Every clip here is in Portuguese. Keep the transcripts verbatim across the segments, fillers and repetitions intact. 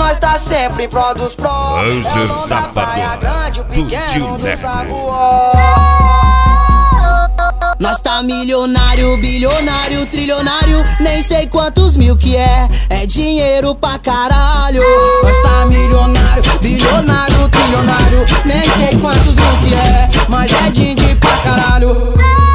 nós tá sempre em prol dos pró. Anjo Safadão do Tio Neco. Nós tá milionário, bilionário, trilionário, nem sei quantos mil que é, é dinheiro pra caralho. Nós tá milionário, bilionário, trilionário, nem sei quantos mil que é, mas é din-din pra caralho.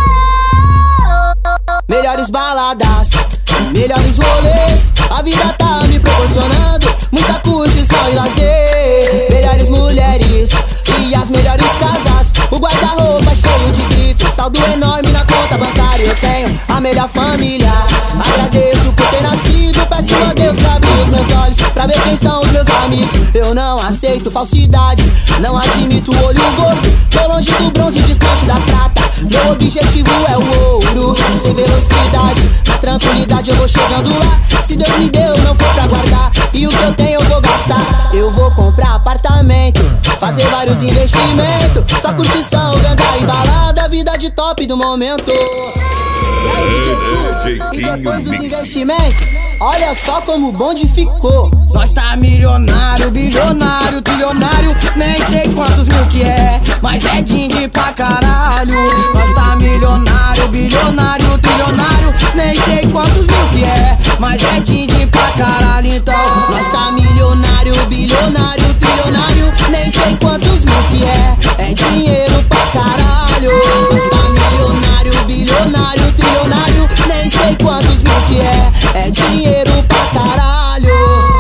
Melhores baladas, melhores rolês, a vida tá me proporcionando muita curtição e lazer. Melhores mulheres e as melhores casas, o guarda-roupa cheio de grife, saldo enorme na conta bancária. Eu tenho a melhor família, agradeço por ter nascido, peço a Deus pra abrir os meus olhos, pra ver quem são os meus amigos. Eu não aceito falsidade, não admito olho gordo, tô longe do bronze, distante da prata. Meu objetivo é o ouro, sem velocidade, na tranquilidade eu vou chegando lá. Se Deus me deu, não for pra guardar, e o que eu tenho eu vou gastar. Eu vou comprar apartamento, fazer vários investimentos, só curtição, cantar e balada, vida de top do momento. E aí, D J Ku, e depois dos investimentos, olha só como o bonde ficou. Nós tá milionário, bilionário, trilionário, nem sei quantos mil que é, mas é din-din pra caralho. Nós tá milionário, bilionário, trilionário, nem sei quantos mil que é, mas é din-din pra caralho. Então nós tá milionário, bilionário, trilionário, nem sei quantos mil que é, é dinheiro pra caralho. Nós tá milionário, bilionário, trilionário, nem sei quantos mil que é, é dinheiro pra caralho.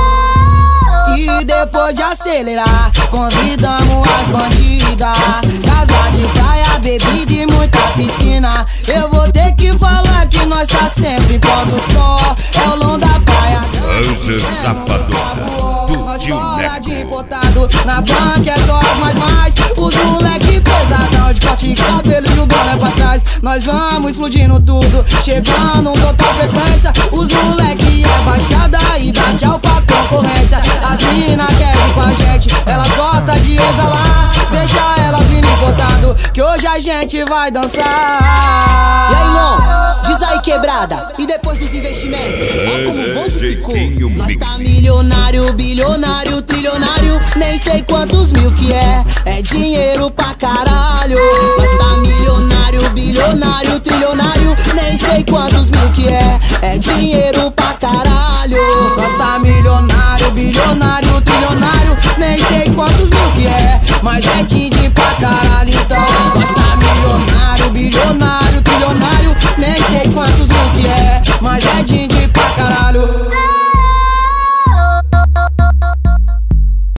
E depois de acelerar, convidamos as bandidas, casa de praia, bebida e muita piscina. Eu vou ter que falar que nós tá sempre em prol dos pró, é o long da praia. Anjo Safadão do Tio Fora de Neco. importado, na banca é só as mais mais, os moleque pesadão de corte e cabelo e o boné pra trás. Nós vamos explodindo tudo, chegando com total frequência. Os moleque é baixada e dá tchau pra concorrência. As mina querem com a gente, elas gostam de exalar, deixa elas vindo importado, que hoje a gente vai dançar. E aí, Lon, diz aí quebrada, e depois dos investimentos, é como o bonde ficou. Nós tá milionário, bilionário, trilionário, nem sei quantos mil que é, é dinheiro pra caralho. Nós tá milionário, bilionário, trilionário, nem sei quantos mil que é, é dinheiro pra